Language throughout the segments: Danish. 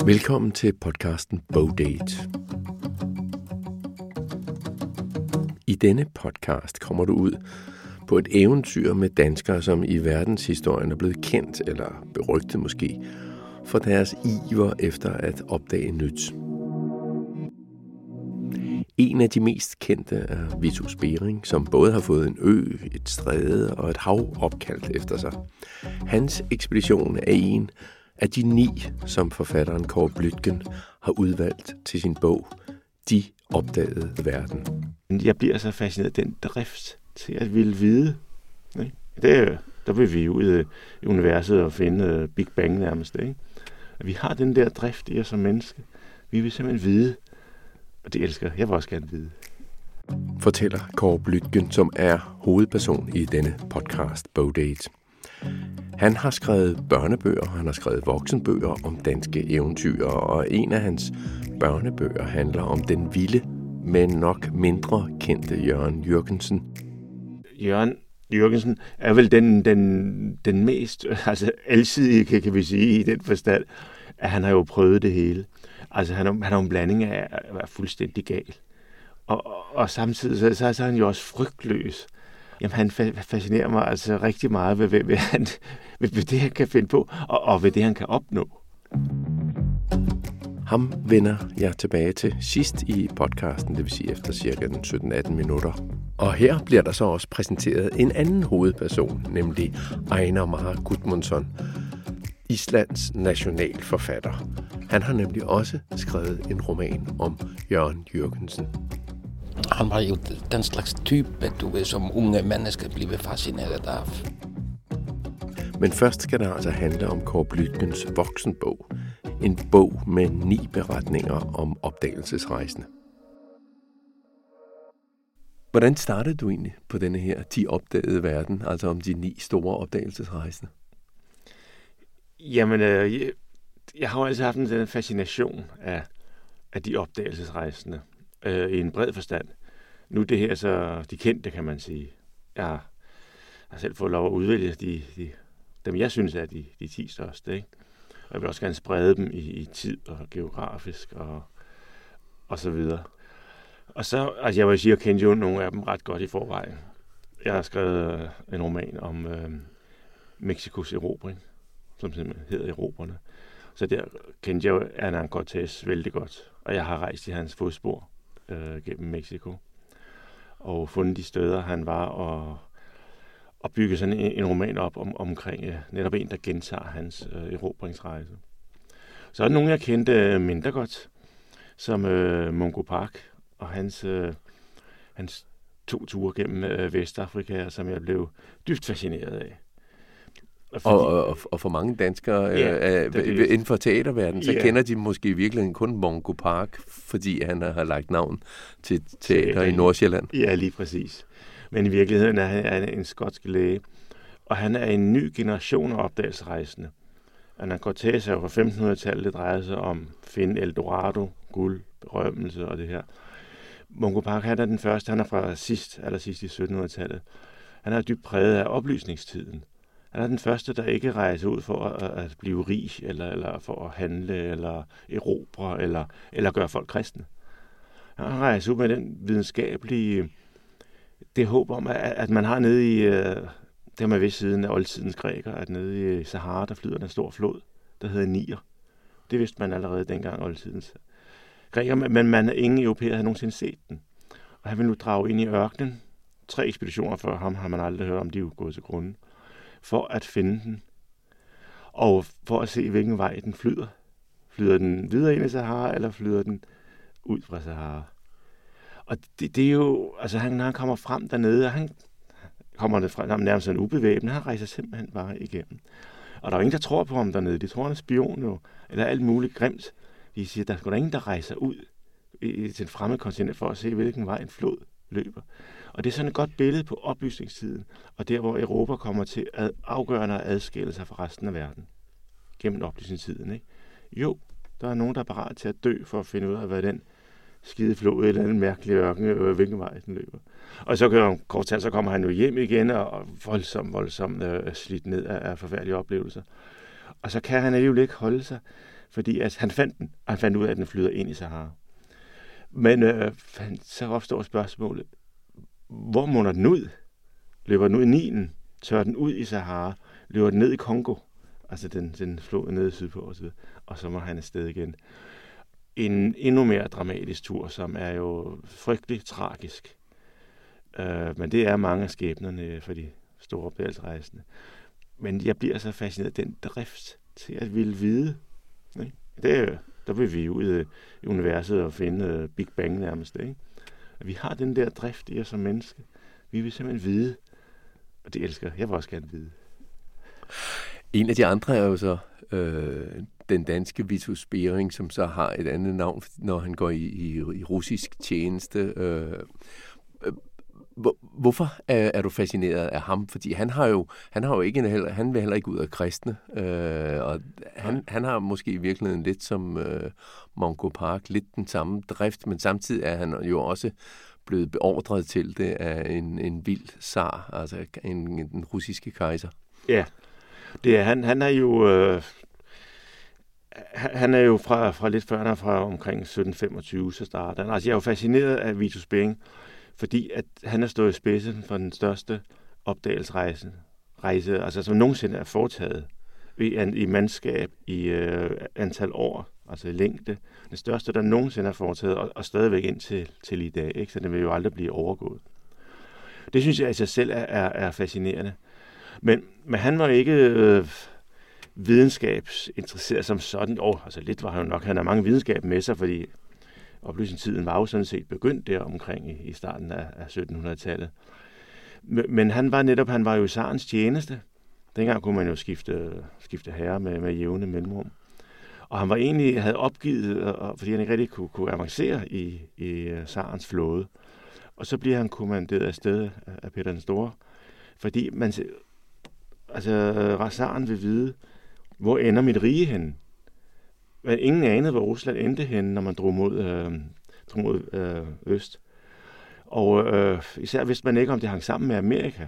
Velkommen til podcasten Bogdate. I denne podcast kommer du ud på et eventyr med danskere, som i verdenshistorien er blevet kendt, eller berygtet måske, for deres iver efter at opdage nyt. En af de mest kendte er Vitus Bering, som både har fået en ø, et stræde og et hav opkaldt efter sig. Hans ekspedition er en af de 9, som forfatteren Kåre Bluitgen har udvalgt til sin bog, De opdagede verden. Jeg bliver så fascineret af den drift til at ville vide. Ikke? Der vil vi ud i universet og finde Big Bang nærmest. Ikke? Vi har den der drift i os som menneske. Vi vil simpelthen vide, og det elsker jeg. Jeg vil også gerne vide. Fortæller Kåre Bluitgen, som er hovedperson i denne podcast Bogdate. Han har skrevet børnebøger, han har skrevet voksenbøger om danske eventyr, og en af hans børnebøger handler om den vilde, men nok mindre kendte Jørgen Jürgensen. Jørgen Jürgensen er vel den mest alsidige, kan vi sige, i den forstand, at han har jo prøvet det hele. Altså han er en blanding af at være fuldstændig gal. Og samtidig så er han jo også frygtløs. Jamen, han fascinerer mig altså rigtig meget ved det, han kan finde på, og ved det, han kan opnå. Ham vender jeg tilbage til sidst i podcasten, det vil sige efter cirka 17-18 minutter. Og her bliver der så også præsenteret en anden hovedperson, nemlig Einar Már Guðmundsson, Islands nationalforfatter. Han har nemlig også skrevet en roman om Jørgen Jürgensen. Han var jo den slags type, som unge mennesker bliver fascineret af. Men først skal det altså handle om Kåre Bluitgens voksenbog. En bog med 9 beretninger om opdagelsesrejsende. Hvordan startede du egentlig på denne her De opdagede verden, altså om de 9 store opdagelsesrejsende? Jamen, jeg har jo altid haft en fascination af de opdagelsesrejsende i en bred forstand. Nu det her så de kendte, kan man sige. Jeg har selv fået lov at udvælge dem, jeg synes er de 10 største, ikke? Og jeg vil også gerne sprede dem i tid og geografisk og så videre. Og så, altså jeg vil sige, at jeg kendte jo nogle af dem ret godt i forvejen. Jeg har skrevet en roman om Mexikos erobring, som simpelthen hedder Erobrerne. Så der kendte jeg jo Hernán Cortés vældig godt, og jeg har rejst i hans fodspor gennem Mexico og fundet de steder, han var, og bygge sådan en roman op omkring netop en, der gentager hans erobringsrejse. Så er der nogen, jeg kendte mindre godt, som Mungo Park og hans 2 ture gennem Vestafrika, som jeg blev dybt fascineret af. Og for mange danskere inden for teaterverdenen, så kender de måske i virkeligheden kun Mungo Park, fordi han har lagt navn til teater i Nordsjælland. Ja, lige præcis. Men i virkeligheden er han en skotsk læge, og han er en ny generation af opdagelsesrejsende. Hernán Cortés er jo fra 1500-tallet, det drejer sig om at finde Eldorado, guld, berømmelse og det her. Mungo Park, han er den første, han er fra allersidst i 1700-tallet. Han er dybt præget af oplysningstiden. Han er den første, der ikke rejser ud for at blive rig, eller for at handle, eller erobre, eller gøre folk kristne. Han rejser ud med den videnskabelige, det håb om, at man har nede i, der med ved siden af oldtidens græker, at nede i Sahara, der flyder en stor flod, der hedder Niger. Det vidste man allerede dengang oldtidens græker, men ingen europæer havde nogensinde set den. Og han vil nu drage ind i ørkenen. 3 ekspeditioner før ham har man aldrig hørt om, de er jo gået til grunden, for at finde den, og for at se, hvilken vej den flyder. Flyder den videre ind i Sahara, eller flyder den ud fra Sahara? Og det er jo, altså når han kommer frem dernede, og han kommer frem nærmest en ubevæbnet, han rejser simpelthen bare igennem. Og der er jo ingen, der tror på ham dernede. De tror, han er spion jo, eller alt muligt grimt. De siger, der er sgu da ingen, der rejser ud til en fremmed kontinent for at se, hvilken vej en flod løber. Og det er sådan et godt billede på oplysningstiden, og der, hvor Europa kommer til at afgørende at adskille sig fra resten af verden gennem oplysningstiden. Ikke? Jo, der er nogen, der er parat til at dø for at finde ud af, hvad den skide flod eller en mærkelig ørken, hvilken vej den løber. Og så kort talt, så kommer han jo hjem igen og voldsomt slidt ned af forfærdelige oplevelser. Og så kan han alligevel ikke holde sig, fordi altså, han fandt den, og han fandt ud af, at den flyder ind i Sahara. Men så opstår spørgsmålet, hvor munder den ud? Løber den ud i Nilen? Tørrer den ud i Sahara? Løber den ned i Kongo? Altså den flod nede sydpå og så må han afsted igen. En endnu mere dramatisk tur, som er jo frygtelig tragisk. Men det er mange af skæbnerne for de store opdagelsesrejsende. Men jeg bliver så fascineret af den drift til at ville vide. Ikke? Der vil vi ud i universet og finde Big Bang nærmest. Ikke? Vi har den der drift i os som menneske. Vi vil simpelthen vide. Og det elsker jeg. Jeg vil også gerne vide. En af de andre er jo så den danske Vitus Bering, som så har et andet navn, når han går i russisk tjeneste. Hvorfor er du fascineret af ham? Fordi han vil heller ikke ud af kristne, og han har måske i virkeligheden lidt som Mungo Park, lidt den samme drift, men samtidig er han jo også blevet beordret til det af en vild zar, altså den russiske kejser. Ja, det er han er jo han er jo fra lidt før, fra omkring 1725, så starter han. Altså jeg er jo fascineret af Vitus Bering, fordi at han har stået i spidsen for den største opdagelsesrejse, altså som nogensinde er foretaget i mandskab, i antal år, altså i længde. Den største, der nogensinde er foretaget, og stadigvæk indtil i dag, ikke? Så den vil jo aldrig blive overgået. Det synes jeg i sig selv er fascinerende. Men han var ikke videnskabsinteresseret som sådan. Altså lidt var han jo nok. Han har mange videnskab med sig, fordi oplysningstiden var jo sådan set begyndt der omkring i starten af 1700-tallet. Men han var jo i zarens tjeneste. Dengang kunne man jo skifte herre med jævne mellemrum. Og han var egentlig havde opgivet, fordi han ikke rigtig kunne avancere i zarens flåde. Og så bliver han kommanderet afsted af Peter den Store, fordi zaren vil vide, hvor ender mit rige henne. Men ingen anede, hvor Rusland endte henne, når man drog mod øst. Og især vidste man ikke, om det hang sammen med Amerika.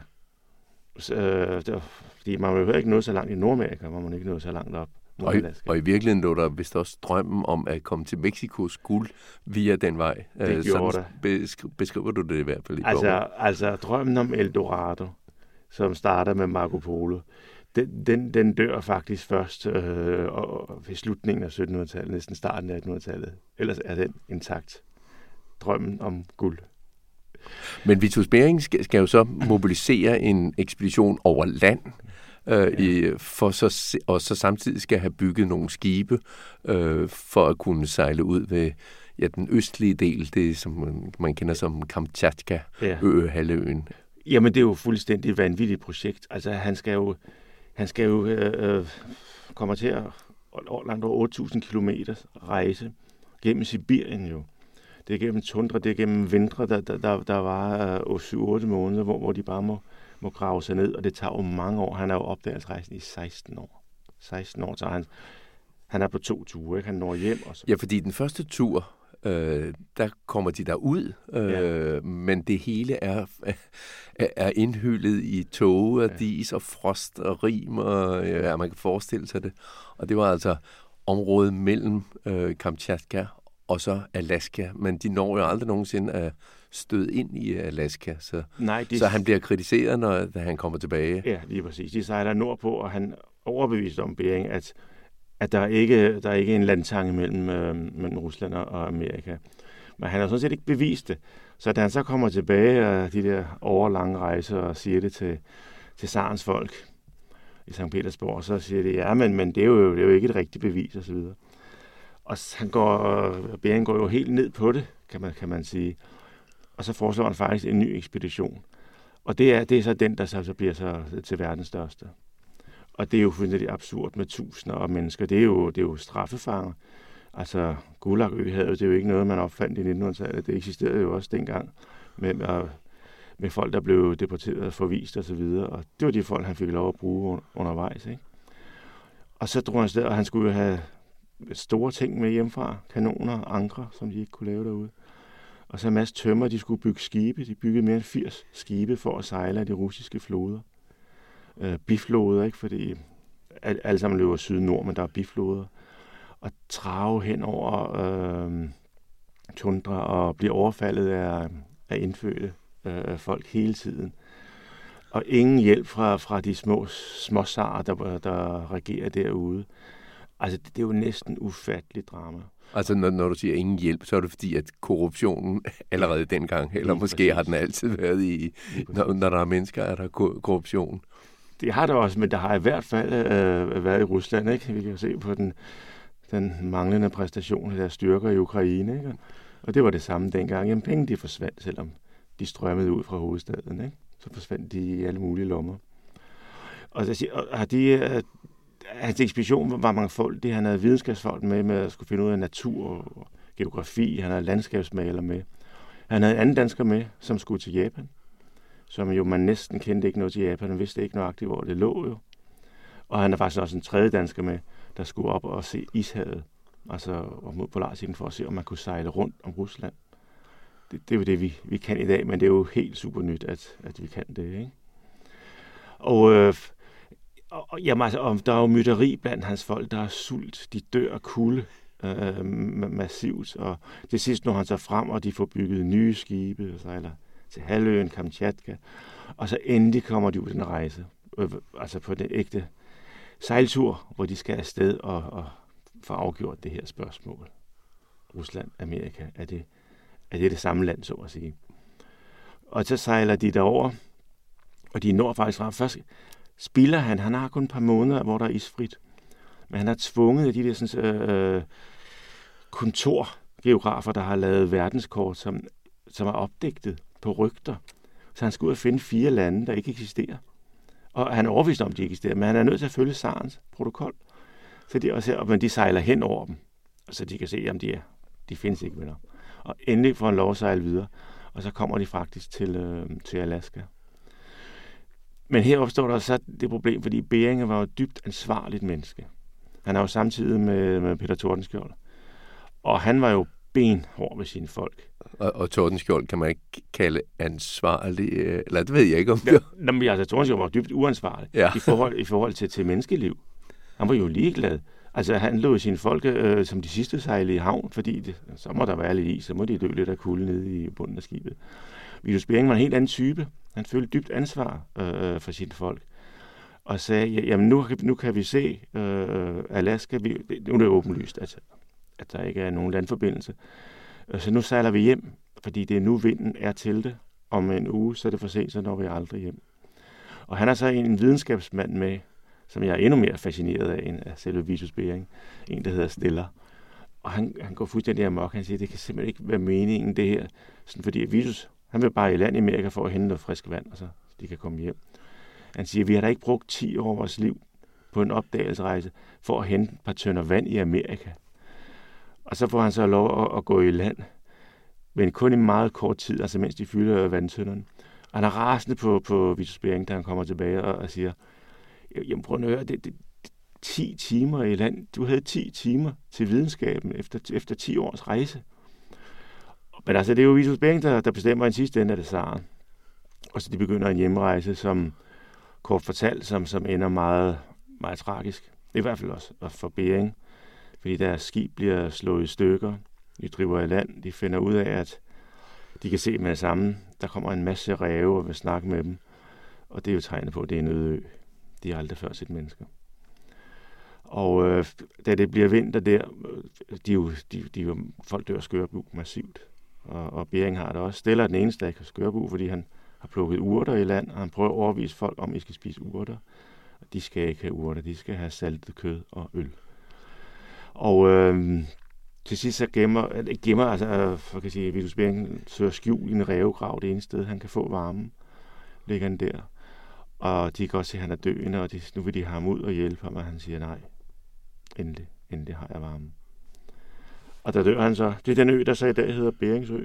Fordi man jo ikke nå så langt i Nordamerika, hvor man ikke nåede så langt op. Og i virkeligheden lå der vist også drømmen om at komme til Mexikos guld via den vej. Det gjorde beskriver du det i hvert fald i bogen? Altså drømmen om El Dorado, som starter med Marco Polo, den dør faktisk først ved slutningen af 1700-tallet, næsten starten af 1800-tallet. Ellers er den intakt. Drømmen om guld. Men Vitus Bering skal jo så mobilisere en ekspedition over land, og så samtidig skal have bygget nogle skibe for at kunne sejle ud ved den østlige del, det som man kender som Kamchatka-halvøen. Jamen det er jo fuldstændig et vanvittigt projekt. Altså han skal jo komme til at langt over 8.000 kilometer rejse gennem Sibirien jo. Det er gennem tundra, det er gennem vintre, der var 7-8 måneder, hvor de bare må grave sig ned, og det tager jo mange år. Han er jo opdagelsesrejsen i 16 år. 16 år tager han er på 2 ture, ikke? Han når hjem. Og så. Ja, fordi den første tur, der kommer de derud, men det hele er indhyllet i tåge og dis og frost og rim, og man kan forestille sig det. Og det var altså området mellem Kamchatka og så Alaska, men de når jo aldrig nogensinde at støde ind i Alaska, så han bliver kritiseret, når han kommer tilbage. Ja, lige præcis. De sejler nordpå, og han overbeviste om Bering, at der ikke er en landtange mellem Rusland og Amerika. Men han har sådan set ikke bevist det. Så da han så kommer tilbage af de der overlange rejser og siger det til zarens folk i St. Petersborg, så siger de, ja, men det er jo ikke et rigtigt bevis, og så videre. Og Bering går jo helt ned på det, kan man sige. Og så foreslår han faktisk en ny ekspedition. Og det er så den, der så bliver så til verdens største. Og det er jo fuldstændig absurd med tusinder af mennesker. Det er jo straffefanger. Altså, Gulag-øhavet, det er jo ikke noget, man opfandt i 1900-tallet. Det eksisterede jo også dengang med folk, der blev deporteret, forvist og så videre. Og det var de folk, han fik lov at bruge undervejs, ikke? Og så drog han sted, og han skulle jo have store ting med hjemmefra. Kanoner og ankre, som de ikke kunne lave derude. Og så en masse tømmer, de skulle bygge skibe. De byggede mere end 80 skibe for at sejle af de russiske floder. Bifloder, ikke? Fordi alle sammen løber syd-nord, men der er bifloder. at trage hen over tundra og blive overfaldet af indfødte folk hele tiden. Og ingen hjælp fra de små zarer, der regerer derude. Altså, det er jo næsten ufatteligt drama. Altså, når du siger ingen hjælp, så er det fordi, at korruptionen allerede dengang, eller måske præcis. Har den altid været når der er mennesker, er der korruption. Det har der også, men der har i hvert fald været i Rusland, ikke? Vi kan jo se på den manglende præstation af deres styrker i Ukraine, ikke? Og det var det samme dengang. Jamen, penge de forsvandt, selvom de strømmede ud fra hovedstaden, ikke? Så forsvandt de i alle mulige lommer. Og hans ekspedition var mangfoldig. Han havde videnskabsfolk med at skulle finde ud af natur og geografi. Han havde landskabsmaler med. Han havde en anden dansker med, som skulle til Japan. Som jo man næsten kendte ikke noget til Japan. Han vidste ikke nøjagtigt, hvor det lå jo. Og han er faktisk også en tredje dansker med, der skulle op og se Ishavet. Altså op mod Polarcirklen for at se, om man kunne sejle rundt om Rusland. Det er jo det, vi kan i dag, men det er jo helt super nyt, at vi kan det, ikke? Jamen, altså, der er jo mytteri blandt hans folk, der er sult, de dør af kulde massivt, og til sidst når han så frem, og de får bygget nye skibe, og sejler til halvøen, Kamchatka, og så endelig kommer de ud den rejse, altså på den ægte sejltur, hvor de skal afsted og få afgjort det her spørgsmål. Rusland, Amerika, er det samme land, så at sige. Og så sejler de derover, og de når faktisk frem. Først spilder han har kun et par måneder, hvor der er isfrit. Men han har tvunget de der kontorgeografer, der har lavet verdenskort, som er opdigtet på rygter. Så han skal ud og finde 4 lande, der ikke eksisterer. Og han er overbevist om, de eksisterer, men han er nødt til at følge zarens protokol. Så de også, men de sejler hen over dem, så de kan se, om de findes ikke med. Og endelig får han lov at sejle videre, og så kommer de faktisk til Alaska. Men her opstår der så det problem, fordi Bering var jo et dybt ansvarligt menneske. Han er jo samtidig med Peter Tordenskjold. Og han var jo benhård ved sine folk. Og Tordenskjold kan man ikke kalde ansvarlig, eller det ved jeg ikke om det. Jamen, altså, Tordenskjold var dybt uansvarlig i forhold til menneskeliv. Han var jo ligeglad. Altså, han lå sine folk som de sidste sejle i havn, fordi så må der være lidt is, så må de dø lidt af kulde nede i bunden af skibet. Vitus Bering var en helt anden type. Han følte dybt ansvar for sine folk. Og sagde, jamen nu kan vi se Alaska, nu er det åbenlyst, at der ikke er nogen landforbindelse. Så nu sejler vi hjem, fordi det er nu vinden er til det. Om en uge, så er det for sent, så når vi aldrig hjem. Og han er så en videnskabsmand med, som jeg er endnu mere fascineret af, end af selve Vitus Bering. En, der hedder Stiller. Og han går fuldstændig amok. Han siger, det kan simpelthen ikke være meningen, det her. Sådan, fordi Vitus, han vil bare i land i Amerika for at hente noget frisk vand, og så de kan komme hjem. Han siger, vi har da ikke brugt 10 år af vores liv på en opdagelsesrejse for at hente et par tønder vand i Amerika. Og så får han så lov at gå i land, men kun i meget kort tid, altså mens de fylder vandtønderne. Og han er rasende på Vitus Bering, da han kommer tilbage og siger, jamen prøv at høre, det 10 timer i land. Du havde 10 timer til videnskaben efter 10 års rejse. Men altså, det er jo Vitus Bering, der bestemmer i sidste ende af det zaren. Og så de begynder en hjemrejse, som kort fortalt, som ender meget, meget tragisk. I hvert fald også for Bering, fordi deres skib bliver slået i stykker. De driver i land. De finder ud af, at de kan se med det samme. Der kommer en masse ræve og vil snakke med dem. Og det er jo tegnet på, at det er en øde ø. De har aldrig før set mennesker. Og da det bliver vinter der, folk dør skørbu massivt. Og Bering har det også. Stiller er den eneste, der ikke har skørbu, fordi han har plukket urter i land, og han prøver at overvise folk om, at I skal spise urter. De skal ikke have urter, de skal have saltet kød og øl. Og til sidst så gemmer altså, for kan sige, Vitus Bering søger skjul i en rævegrav, det eneste sted, han kan få varmen, ligger han der. Og de kan også se, at han er døende, og nu vil de have ham ud og hjælpe ham, og han siger nej. Endelig har jeg varmen. Og der dør han så. Det er den ø, der så i dag hedder Beringsø.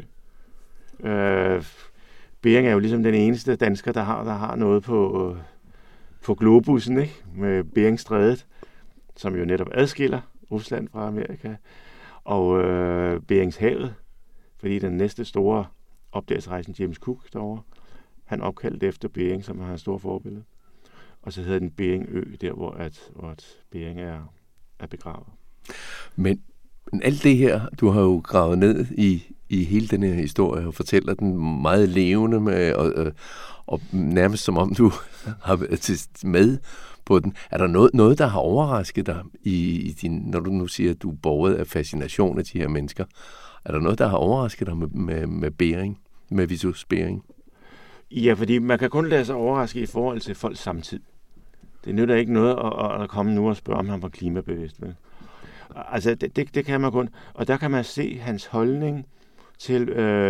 Bering er jo ligesom den eneste dansker, der har noget på globussen, ikke? Med Beringstrædet, som jo netop adskiller Rusland fra Amerika, og Beringshavet, fordi den næste store opdagelsesrejsen, James Cook derovre, han opkaldte efter Bering, som har en stor forbillede. Og så hedder den Beringø, der hvor Bering er begravet. Men alt det her, du har jo gravet ned i hele den her historie og fortæller den meget levende med, og nærmest som om du har været med på den. Er der noget der har overrasket dig i din, når du nu siger, at du er båret af fascination af de her mennesker? Er der noget, der har overrasket dig med Bering, med Vitus Bering? Ja, fordi man kan kun lade sig overraske i forhold til folks samtid. Det nytter ikke noget at komme nu og spørge, om han var klimabevidst. Vel? Altså, det kan man kun. Og der kan man se hans holdning til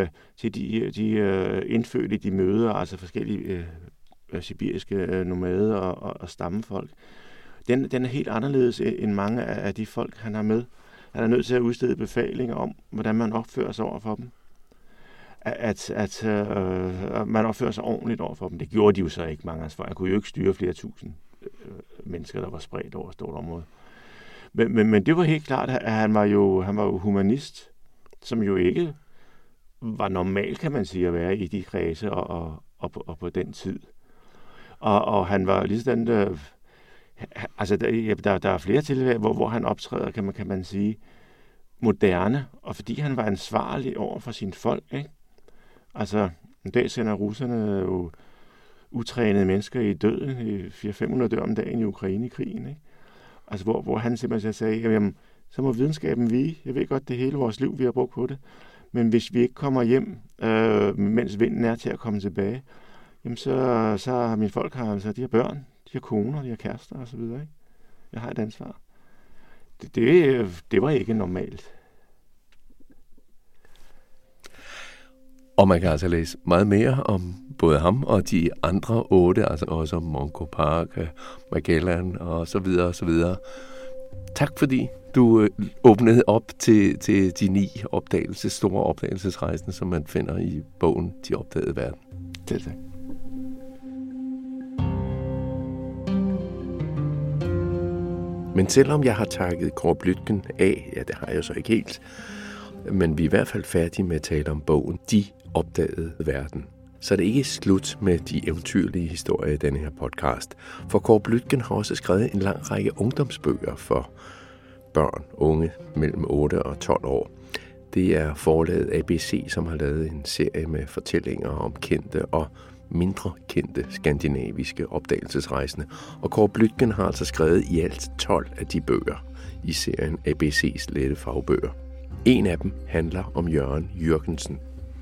de indfødte, de møder, altså forskellige sibiriske nomader og stammefolk. Den er helt anderledes end mange af de folk, han har med. Han er nødt til at udstede befalinger om, hvordan man opfører sig over for dem. At man opfører sig ordentligt over for dem. Det gjorde de jo så ikke mange af os. Han kunne jo ikke styre flere tusind mennesker, der var spredt over et stort område. Men det var helt klart, at han var jo humanist, som jo ikke var normal, kan man sige, at være i de kredse og på den tid. Og han var lige sådan, altså der er flere tilfælde, hvor han optræder, kan man sige, moderne, og fordi han var ansvarlig over for sine folk, ikke? Altså, en dag sender russerne jo utrænede mennesker i døden, 400-500 dør om dagen i Ukraine-krigen, ikke? Altså, hvor han simpelthen sagde, jamen, så må videnskaben vige. Jeg ved godt, det hele vores liv, vi har brugt på det. Men hvis vi ikke kommer hjem, mens vinden er til at komme tilbage, jamen så har mine folk de har børn, de har koner, de har kærester og så videre, ikke? Jeg har et ansvar. Det var ikke normalt. Og man kan altså læse meget mere om både ham og de andre 8, altså også om Mungo Park, Magellan og så videre og så videre. Tak fordi du åbnede op til de 9 store opdagelsesrejsende, som man finder i bogen De opdagede verden. Selv tak. Men selvom jeg har takket Kåre Bluitgen af, ja, det har jeg så ikke helt, men vi er i hvert fald færdige med at tale om bogen De opdagede verden. Så er det ikke slut med de eventyrlige historier i denne her podcast, for Kåre Bluitgen har også skrevet en lang række ungdomsbøger for børn, unge mellem 8 og 12 år. Det er forlaget ABC, som har lavet en serie med fortællinger om kendte og mindre kendte skandinaviske opdagelsesrejsende, og Kåre Bluitgen har altså skrevet i alt 12 af de bøger i serien ABC's lette fagbøger. En af dem handler om Jørgen Jürgensen.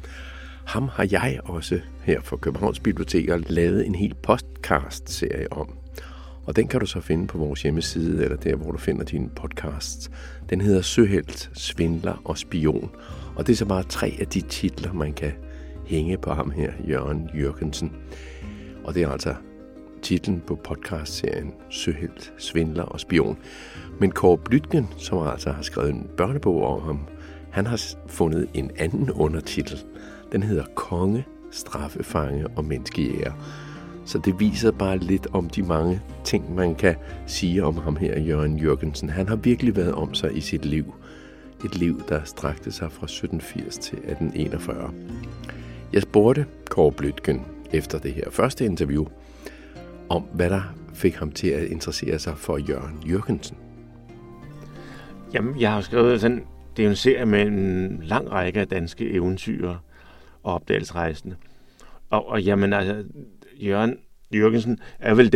Ham har jeg også her for Københavns Biblioteker lavet en hel podcast-serie om. Og den kan du så finde på vores hjemmeside, eller der, hvor du finder dine podcasts. Den hedder Søhelt, Svindler og Spion. Og det er så bare 3 af de titler, man kan hænge på ham her, Jørgen Jürgensen. Og det er altså titlen på podcastserien Søhelt, Svindler og Spion. Men Kåre Bluitgen, som altså har skrevet en børnebog om ham, han har fundet en anden undertitel. Den hedder Konge, Straffefange og Menneskejæger. Så det viser bare lidt om de mange ting, man kan sige om ham her, Jørgen Jürgensen. Han har virkelig været om sig i sit liv. Et liv, der strakte sig fra 1780 til 1841. Jeg spurgte Kåre Bluitgen efter det her første interview, om hvad der fik ham til at interessere sig for Jørgen Jürgensen. Jamen, jeg har skrevet sådan, det er jo en serie med en lang række af danske eventyr og opdagelsesrejsende. Og jamen, altså, Jørgen Jürgensen er vel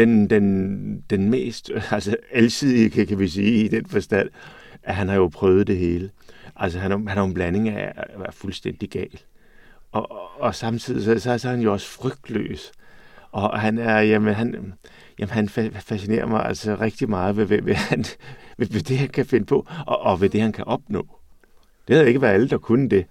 den mest alsidige, kan vi sige, i den forstand, at han har jo prøvet det hele. Altså, han er en blanding af at være fuldstændig gal. Og samtidig så er han jo også frygtløs. Og han er, han fascinerer mig altså rigtig meget ved det, han kan finde på, og ved det, han kan opnå. Det havde ikke været alle, der kunne det.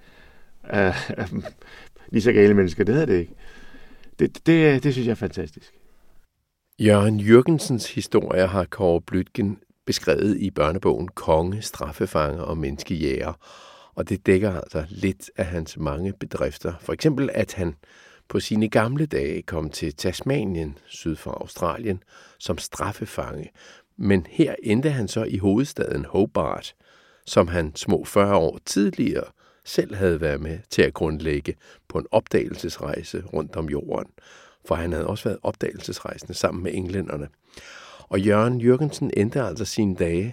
Lige så gale mennesker, det havde det ikke. Det synes jeg er fantastisk. Jørgen Jürgensens historie har Kåre Bluitgen beskrevet i børnebogen Konge, Straffefange og Menneskejæger. Og det dækker altså lidt af hans mange bedrifter. For eksempel, at han på sine gamle dage kom til Tasmanien, syd for Australien, som straffefange. Men her endte han så i hovedstaden Hobart, som han små 40 år tidligere selv havde været med til at grundlægge på en opdagelsesrejse rundt om jorden. For han havde også været opdagelsesrejsende sammen med englænderne. Og Jørgen Jürgensen endte altså sine dage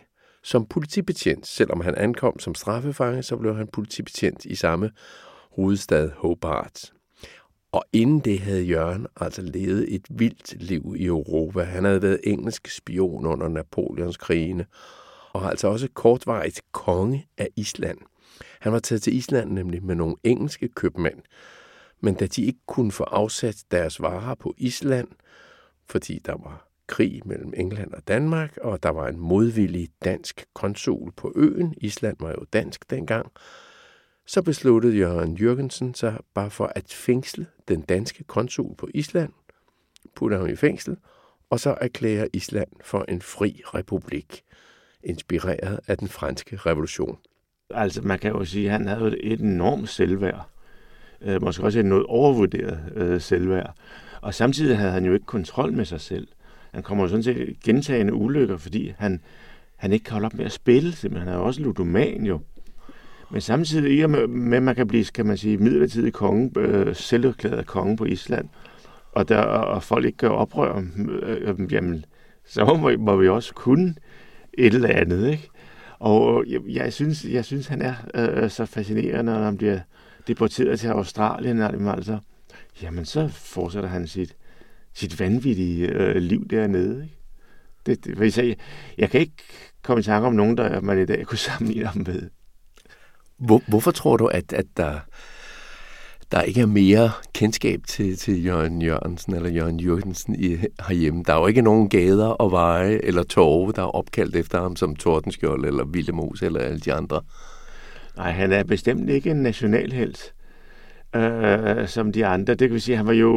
som politibetjent. Selvom han ankom som straffefange, så blev han politibetjent i samme hovedstad Hobart. Og inden det havde Jørgen altså levet et vildt liv i Europa. Han havde været engelsk spion under Napoleonskrigene, og altså også kortvarigt konge af Island. Han var taget til Island nemlig med nogle engelske købmænd, men da de ikke kunne få afsat deres varer på Island, fordi der var krig mellem England og Danmark, og der var en modvillig dansk konsul på øen, Island var jo dansk dengang, så besluttede Jørgen Jürgensen sig bare for at fængsle den danske konsul på Island, putte ham i fængsel, og så erklære Island for en fri republik, inspireret af den franske revolution. Altså man kan jo sige, at han havde et enormt selvværd. Måske også et noget overvurderet selvværd. Og samtidig havde han jo ikke kontrol med sig selv. Han kommer jo sådan til gentagende ulykker, fordi han ikke kan holde op med at spille. Simpelthen. Han er jo også ludoman jo. Men samtidig ikke med, at man kan blive, kan man sige, midlertidig konge, selverklæret konge på Island, og folk ikke gør oprør, jamen, så må vi også kunne et eller andet, ikke? Og jeg synes han er så fascinerende, når han bliver deporteret til Australien, altså, jamen så fortsætter han sit vanvittige liv dernede, ikke? Jeg kan ikke komme i tanke om nogen, der man i dag kunne sammenligne ham med. Hvorfor tror du, at der ikke er mere kendskab til Jørgen Jørgensen eller Jørgen Jürgensen herhjemme? Der er jo ikke nogen gader og veje eller torve, der er opkaldt efter ham som Tordenskjold eller Willemoes eller alle de andre. Nej, han er bestemt ikke en nationalhelt som de andre. Det kan vi sige,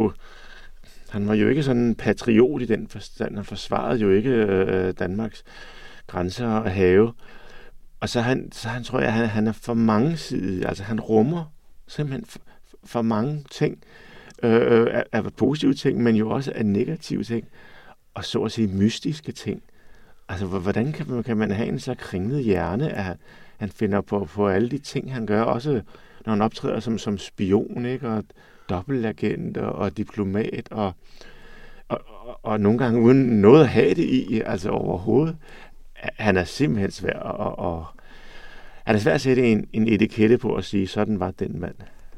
han var jo ikke sådan en patriot i den forstand. Han forsvarede jo ikke Danmarks grænser og have. Og så han tror jeg, han er for mangesidig. Altså han rummer simpelthen for mange ting. Af positive ting, men jo også af negative ting. Og så at sige mystiske ting. Altså hvordan kan man have en så kringlet hjerne, at han finder på alle de ting, han gør. Også når han optræder som spion, ikke? Og dobbeltagent og diplomat. Og nogle gange uden noget at have det i, altså overhovedet. Han er simpelthen svær han er svært at sætte en etikette på at sige, sådan var den mand.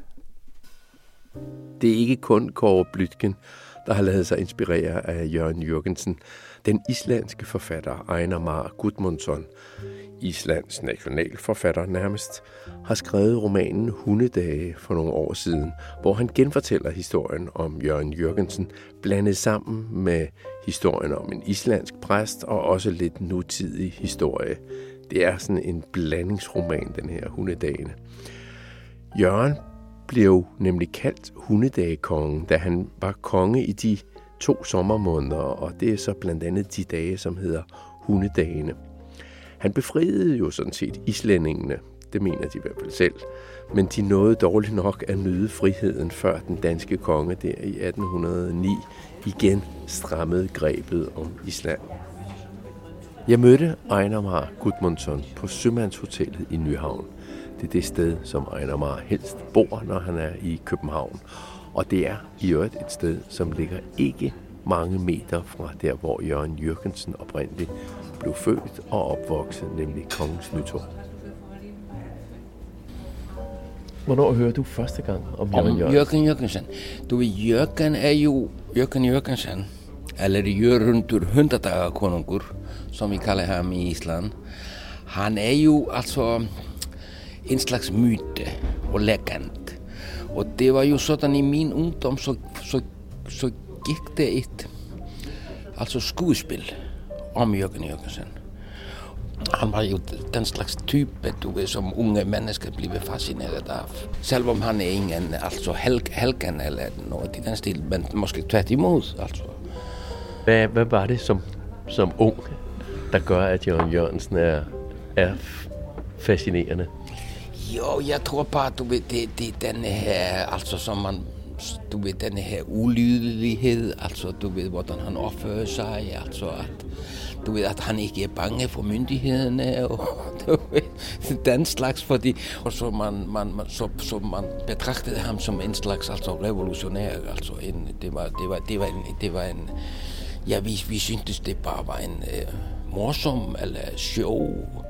Det er ikke kun Kåre Blytgen, der har ladet sig inspirere af Jørgen Jürgensen. Den islandske forfatter Einar Már Guðmundsson, Islands nationalforfatter nærmest, har skrevet romanen Hundedage for nogle år siden, hvor han genfortæller historien om Jørgen Jürgensen, blandet sammen med historien om en islandsk præst og også lidt nutidig historie. Det er sådan en blandingsroman, den her Hundedagene. Jørgen blev nemlig kaldt Hundedagekongen, da han var konge i de 2 sommermåneder, og det er så blandt andet de dage, som hedder Hundedagene. Han befriede jo sådan set islændingene, det mener de i hvert fald selv, men de nåede dårligt nok at nyde friheden, før den danske konge der i 1809 igen strammede grebet om Island. Jeg mødte Einar Már Guðmundsson på Sømandshotellet i Nyhavn. Det er det sted, som Einar Már helst bor, når han er i København. Og det er i øvrigt et sted, som ligger ikke mange meter fra der, hvor Jørgen Jürgensen oprindeligt blev født og opvokset, nemlig Kongens Nytorv. Hvornår hører du første gang om Jørgen Jürgensen? Du ved, Jørgen er jo Jørgen Jürgensen, eller Jørgundur Hundadagakonungur, som vi kalder ham i Island. Han er jo altså en slags myte og legend. Og det var jo sådan i min ungdom, så gik det et skuespil om Jørgen Jürgensen. Han var jo den slags type, du ved, som unge mennesker bliver fascineret af. Selvom han er ingen helgen eller noget i den stil, men måske tværtimod, altså. Hvad var det som ung, der gør, at Jørgen Jørgensen er fascinerende? Jo, jeg tror bare, du ved, det er denne her, altså som man, du ved, denne her ulydighed, altså du ved, hvordan han opfører sig, altså at, du ved, at han ikke er bange for myndighederne, og du ved, den slags, fordi, og så man betragtede ham som en slags, altså revolutionær, altså det var en, ja, vi syntes det bare var en morsom eller sjov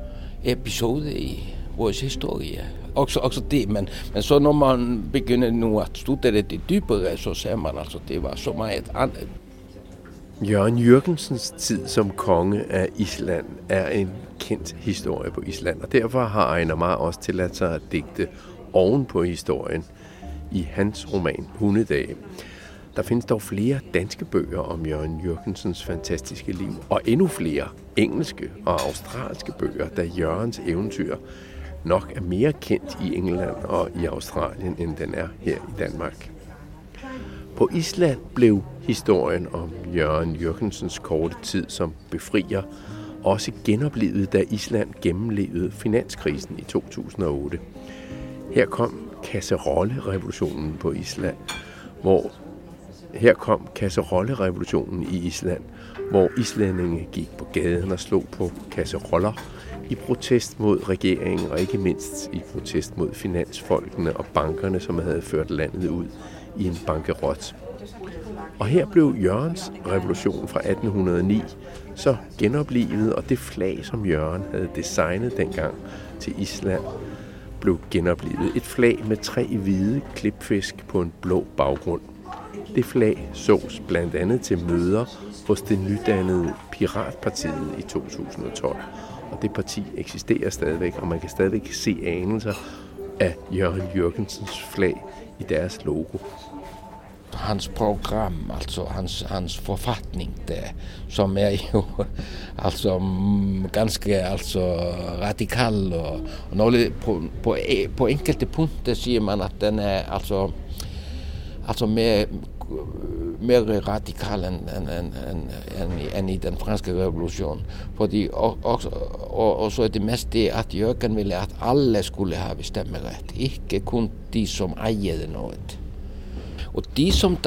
episode i vores historie. Også det, men så når man begynder nu at studere det dybere, så ser man altså, det var så meget andet. Jørgen Jürgensens tid som konge af Island er en kendt historie på Island, og derfor har Einar Már også tilladt sig at digte oven på historien i hans roman Hundedage. Der findes dog flere danske bøger om Jørgen Jürgensens fantastiske liv, og endnu flere engelske og australske bøger, da Jørgens eventyr nok er mere kendt i England og i Australien, end den er her i Danmark. På Island blev historien om Jørgen Jürgensens korte tid som befrier også genoplevet, da Island gennemlevede finanskrisen i 2008. Her kom kasserollerevolutionen på Island, hvor islændinge gik på gaden og slog på kasseroller i protest mod regeringen og ikke mindst i protest mod finansfolkene og bankerne, som havde ført landet ud i en bankerot. Og her blev Jørgens revolution fra 1809 så genoplivet, og det flag, som Jørgen havde designet dengang til Island, blev genoplivet. Et flag med 3 hvide klipfisk på en blå baggrund. Det flag sås blandt andet til møder hos det nydannede Piratpartiet i 2012. Og det parti eksisterer stadigvæk, og man kan stadigvæk se anelser af Jørgen Jürgensens flag i deres logo. Hans program, altså hans forfatning der, som er jo altså ganske radikal og nogle på enkelte punkter siger man at den er altså mere radikal end i den franske revolution, fordi og så er det mest det at Jørgen ville at alle skulle have stemmeret, ikke kun de som ejede noget. Og de som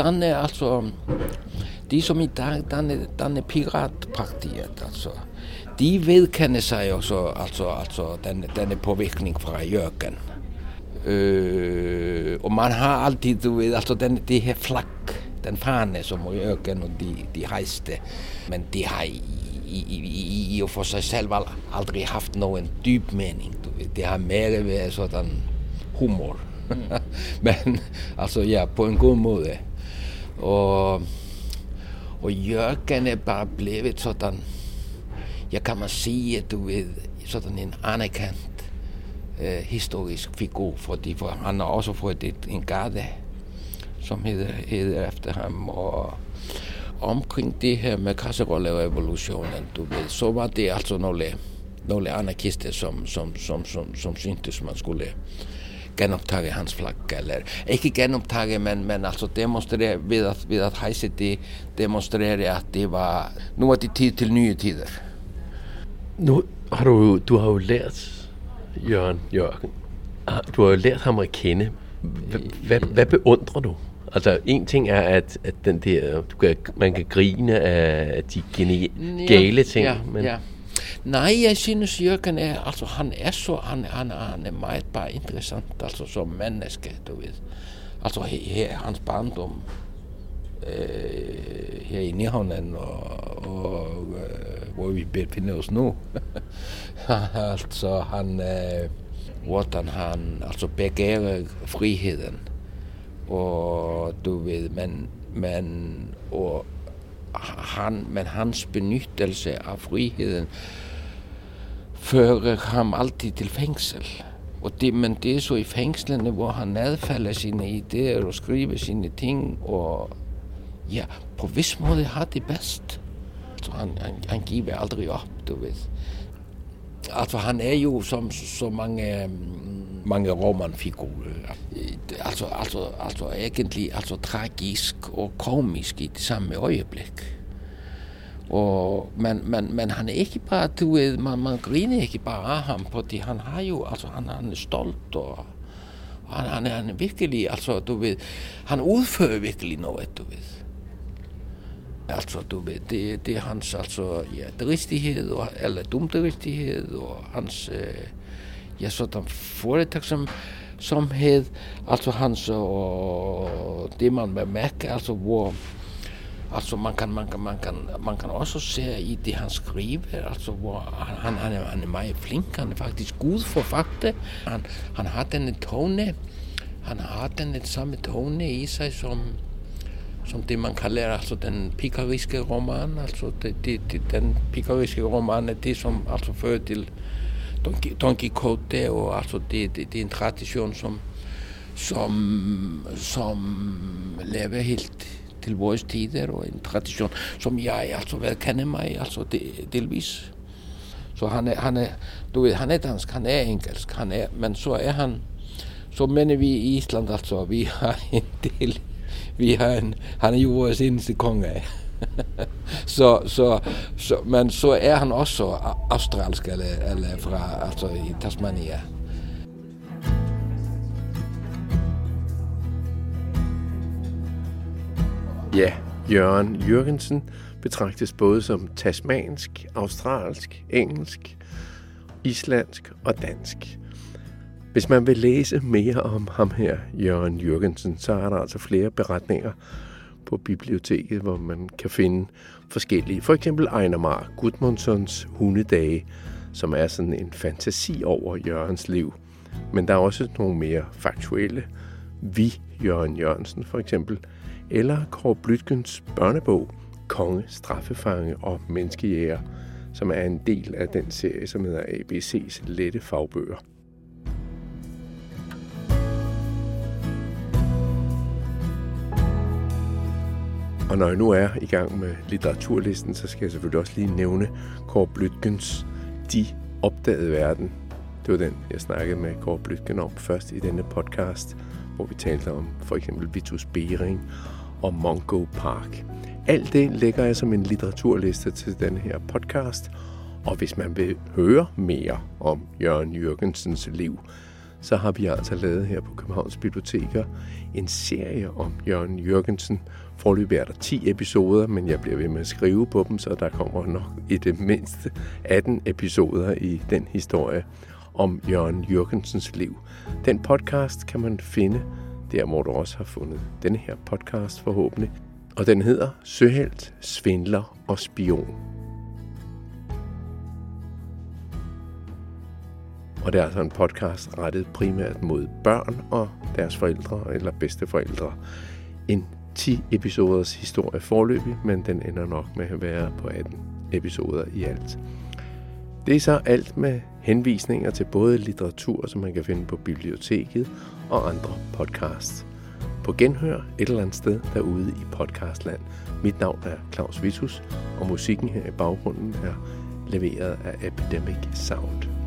i dag danner piratpartiet, altså, de vedkender sig også denne påvirkning fra Jørgen. Og man har altid, det her flag, den fane som Jørgen og de hejste, men de har i og for sig selv aldrig haft nogen dyb mening. Det har mere været sådan humor. Men på en god måde. Og Jørgen er bare blevet sådan, kan man sige, sådan en anerkendt historisk figur, for han har også fået en garde, som hedder efter ham, og omkring det her med kasserollerevolutionen, så var det altså nogle anarkister, som syntes, man skulle genoptage hans flag, eller ikke genoptage, men altså demonstrere ved at hejse det, demonstrere at det var, nu var det tid til nye tider. Nu har du har jo lært Jørgen. Du har jo lært ham at kende. Hvad beundrer du? Altså, en ting er, at den der, man kan grine af de gale ting, men... Ja. Nej, jeg synes Jørgen er, han er meget bare interessant, som menneske, du ved. Altså her hans barndom, her i Nyhavnen, og hvor vi befinder os nu. Hvordan han begærer friheden, og du ved, men hans benyttelse af friheden fører ham altid til fængsel. Men det er så i fængslerne, hvor han nedfælder sine idéer og skriver sine ting, og på vis måde har det bedst. Så han giver aldrig op, du ved. Altså han er jo som så mange romanfigurer. Altså egentlig tragisk og komisk i det samme øjeblik. Men han er ikke bare, du ved, man griner ikke bare af ham, fordi han har jo, han er stolt, og han er virkelig, du ved, han udfører virkelig noget, du ved. Du ved, det er hans, dristighed, eller dumdristighed, og hans, sådan foretagsomhed, hans, og det man bemærker, Altså man kan også se i det han skriver, altså hvor han er meget flink, han er faktisk god for fakta. Han har denne tone, han har den samme tone i sig som det man kalder altså den pikariske roman, altså den pikariske roman er det som altså fører til Don Quixote, og altså det er en tradition som lever helt til vores tider, og en tradition som jeg altså vedkender mig altså delvis. Så han er du ved, han er dansk, han er engelsk, men så mener vi i Island altså, vi har en del, han er jo vores eneste konge. Men så er han også australsk eller fra altså i Tasmania. Ja, Jørgen Jürgensen betragtes både som tasmansk, australsk, engelsk, islandsk og dansk. Hvis man vil læse mere om ham her, Jørgen Jürgensen, så er der altså flere beretninger på biblioteket, hvor man kan finde forskellige. For eksempel Einar Már Guðmundssons Hundedage, som er sådan en fantasi over Jørgens liv. Men der er også nogle mere faktuelle. Vi, Jørgen Jørgensen for eksempel, eller Kåre Bluitgens børnebog, Konge, straffefange og menneskejæger, som er en del af den serie, som hedder ABC's lette fagbøger. Og når jeg nu er i gang med litteraturlisten, så skal jeg selvfølgelig også lige nævne Kåre Bluitgens De opdagede verden. Det var den, jeg snakkede med Kåre Bluitgen om først i denne podcast, hvor vi talte om for eksempel Vitus Bering og Mungo Park. Alt det lægger jeg som en litteraturliste til denne her podcast, og hvis man vil høre mere om Jørgen Jürgensens liv, så har vi altså lavet her på Københavns Biblioteker en serie om Jørgen Jürgensen. Foreløbig er der 10 episoder, men jeg bliver ved med at skrive på dem, så der kommer nok i det mindste 18 episoder i den historie om Jørgen Jürgensens liv. Den podcast kan man finde der, hvor du også har fundet denne her podcast forhåbentlig. Og den hedder Søhelt, Svindler og Spion. Og det er altså en podcast rettet primært mod børn og deres forældre eller bedsteforældre. En 10 episoders historie foreløbig, men den ender nok med at være på 18 episoder i alt. Det er så alt med henvisninger til både litteratur, som man kan finde på biblioteket, og andre podcasts. På genhør et eller andet sted derude i podcastland. Mit navn er Claus Vitus, og musikken her i baggrunden er leveret af Epidemic Sound.